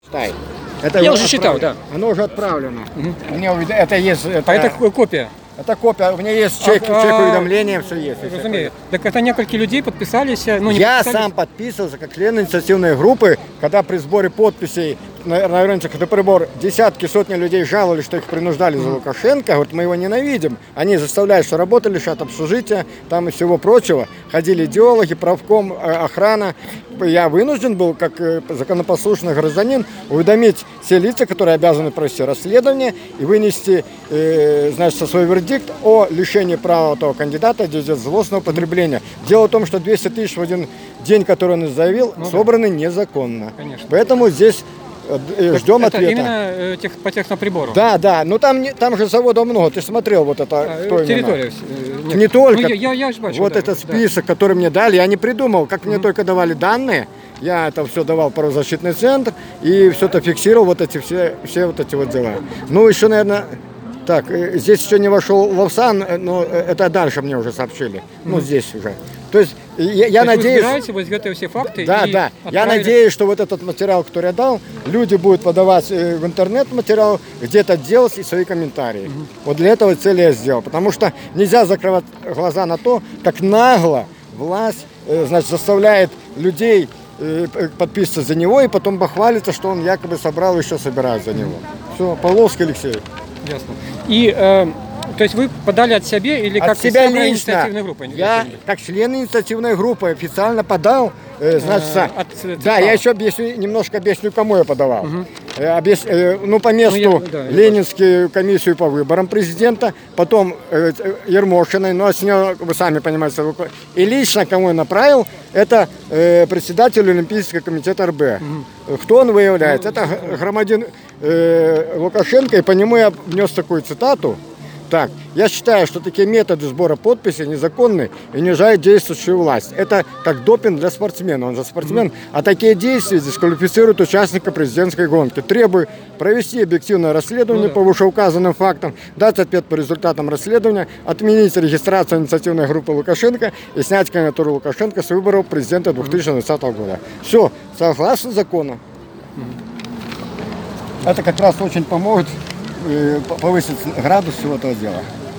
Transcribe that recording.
Это Я уже читал, да. Оно уже отправлено. Это есть. А это копия? Это копия. У меня есть чек уведомления, все есть. Разумею. Так это несколько людей подписались. Ну, не Я подписались. сам подписывался как член инициативной группы, когда при сборе подписей на рынке прибор десятки, сотни людей жаловались, что их принуждали за Лукашенко. Вот мы его ненавидим. Они заставляют, что работы лишат общежития, там и всего прочего. Ходили идеологи, правком, охрана. Я вынужден был, как законопослушный гражданин, уведомить все лица, которые обязаны провести расследование и вынести, значит, свой вердикт о лишении права этого кандидата за злостного потребления. Дело в том, что 200 тысяч в один день, который он заявил, собраны незаконно. Конечно. Поэтому здесь ждем это ответа. Именно по техноприбору? Да. Но там же заводов много. Ты смотрел вот это, кто территория. Не только. Ну, я ж бачу, вот да, этот список, который мне дали, я не придумал. Как мне только давали данные, я это все давал в правозащитный центр и все это фиксировал, вот эти все вот эти вот дела. Ну, еще, наверное, так, здесь еще не вошел Лавсан, но это дальше мне уже сообщили. Ну, здесь уже. То есть я надеюсь... Вы собираете все факты? Да. Я надеюсь, что вот этот материал, который я дал, люди будут подавать в интернет материал, где-то делать и свои комментарии. Вот для этого цели я сделал. Потому что нельзя закрывать глаза на то, как нагло власть, значит, заставляет людей подписываться за него и потом похвалиться, что он якобы собрал и еще собирает за него. Все, Павловский Алексей. Ясно. И, то есть вы подали от себя или как от себя лично. Инициативной группы? Я как член инициативной группы официально подал. Значит, я еще немножко объясню, кому я подавал. По месту Ленинскую комиссию по выборам президента, потом Ермошиной, но с нее, вы сами понимаете, и лично кому я направил, это председатель Олимпийского комитета РБ. Кто он выявляет? Это громадин Лукашенко, и по нему я внес такую цитату. Так, я считаю, что такие методы сбора подписей незаконны и унижают действующую власть. Это как допинг для спортсмена. Он же спортсмен. А такие действия дисквалифицируют участника президентской гонки. Требую провести объективное расследование по вышеуказанным фактам, дать ответ по результатам расследования, отменить регистрацию инициативной группы Лукашенко и снять кандидатуру Лукашенко с выборов президента 2020 года. Все, согласно закону. Это как раз очень поможет повысить градус всего этого дела.